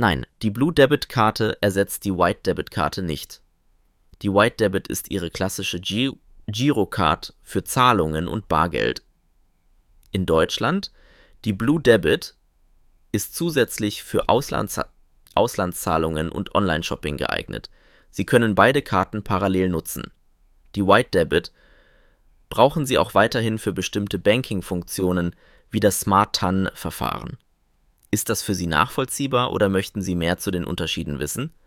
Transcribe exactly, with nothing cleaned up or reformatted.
Nein, die Blue Debit Karte ersetzt die White Debit Karte nicht. Die White Debit ist ihre klassische Gi- Girocard für Zahlungen und Bargeld. In Deutschland, die Blue Debit ist zusätzlich für Auslands- Auslandszahlungen und Online-Shopping geeignet. Sie können beide Karten parallel nutzen. Die White Debit brauchen Sie auch weiterhin für bestimmte Banking-Funktionen wie das Smart T A N-Verfahren. Ist das für Sie nachvollziehbar oder möchten Sie mehr zu den Unterschieden wissen?